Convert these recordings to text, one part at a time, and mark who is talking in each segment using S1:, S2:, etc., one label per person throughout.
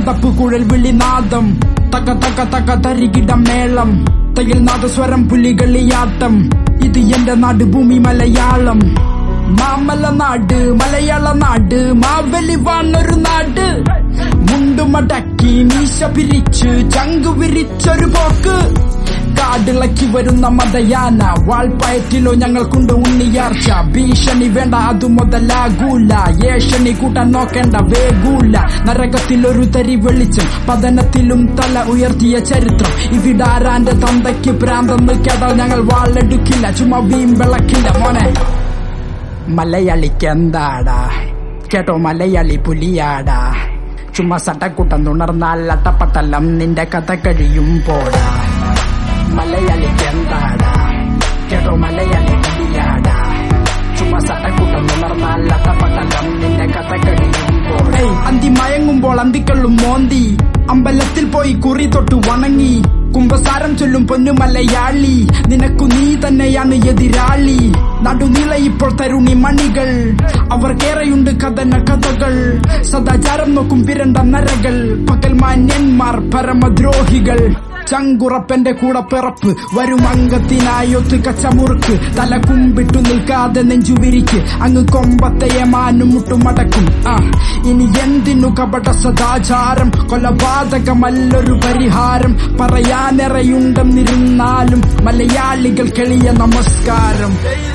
S1: തപ്പു കുഴൽ വിളിനാദം തക തക തക തരികിട മേളം തയിൽ നാദസ്വരം പുലികളിയാട്ടം ഇത് എന്റെ നാട് ഭൂമി മലയാളം മാമല നാട് മലയാള നാട് മാവലി വാണൊരു നാട് മുണ്ടുമടക്കി മീശ പിരിച്ച് ചങ്കു വിരിച്ചൊരു പോക്ക് കാടിളക്കി വരുന്ന മതയാന വാൾപ്പയറ്റിലോ ഞങ്ങൾക്കുണ്ട് ഉണ്ണിയാർച്ച ഭീഷണി വേണ്ട അതു മുതലാകൂല ഏഷണി കൂട്ടാൻ നോക്കേണ്ട വേഗൂല നരകത്തിലൊരു തരി വെളിച്ചം പതനത്തിലും തല ഉയർത്തിയ ചരിത്രം ഇവിടാരാന്റെ തന്തയ്ക്ക് പ്രാന്തെന്ന് കേട്ടാൽ ഞങ്ങൾ വാളെടുക്കില്ല ചുമ്മാ വീമ്പിളക്കില്ല മോനെ മലയാളിക്കെന്താടാ കേട്ടോ മലയാളി പുലിയാടാ ചുമ്മാ സട്ടക്കൂട്ടം തുണർന്നാൽ അട്ടപ്പട്ടലം നിന്റെ കഥ കഴിയും പോടാ മലയാളിക്കെന്താടാ കേട്ടോ മലയാളി പുലിയാടാ ചുമ്മാ സട്ടക്കൂട്ടം തുണർന്നാൽ അട്ടപ്പട്ടലം നിന്റെ കഥ കഴിയും പോടാ അന്തി മയങ്ങുമ്പോൾ അന്തിക്കള്ളും മോന്തി അമ്പലത്തിൽ പോയി കുറി തൊട്ട് വണങ്ങി കുംഭസാരം ചൊല്ലും പൊന്നു മലയാളി നിനക്കു നീ തന്നെയാണ് എതിരാളി നടുനില ഇപ്പോൾ തരുണി മണികൾ അവർക്കേറെയുണ്ട് കഥകൾ സദാചാരം നോക്കും വിരണ്ട നരകൾ പകൽ മാന്യന്മാർ പരമദ്രോഹികൾ ചങ്കുറപ്പന്റെ കൂടെ പിറപ്പ് വരും അംഗത്തിനായൊത്ത് കച്ചമുറുക്ക് തല കുമ്പിട്ടു നിൽക്കാതെ നെഞ്ചുവിരിക്ക് അങ്ങ് കൊമ്പത്തെ മാനും മുട്ടുമടക്കും ഇനി എന്തിനു കപട സദാചാരം കൊലപാതകമല്ലൊരു പരിഹാരം പറയാനെറയുണ്ടെന്നിരുന്നാലും മലയാളികൾ കെളിയ നമസ്കാരം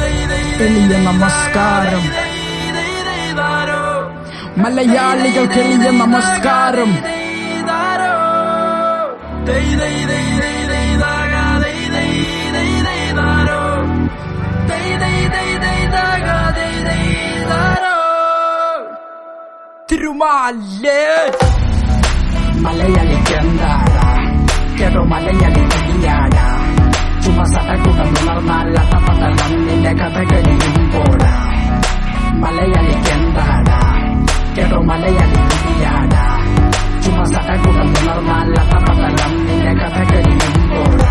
S1: മലയാളികൾ കെളിയ നമസ്കാരം തിരുമാലേ മലയാളിക്കെന്താടാ കേട്ടോ മലയാളി പുലിയാടാ ചുമ്മാ സട്ടക്കൂട്ടം തുണർന്നാൽ അട്ടപ്പട്ടലം നിന്റെ കഥ കഴിയും പോടാ മലയാളിക്കെന്താടാ കേട്ടോ മലയാളി പുലിയാടാ ചുമ്മാ സട്ടക്കൂട്ടം തുണർന്നാൽ അട്ടപ്പട്ടലം നിന്റെ കഥ കഴിയും പോടാ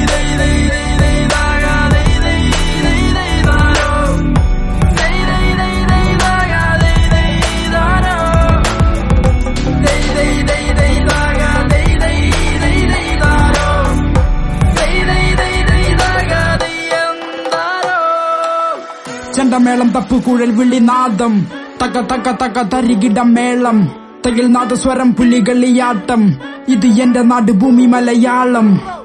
S1: ചെണ്ടമേളം തപ്പുകുഴൽ വിളിനാദം തക തക തക തരികിട മേളം തയിൽ നാദസ്വരം പുലികളിയാട്ടം ഇത് എന്റെ നാട് ഭൂമി മലയാളം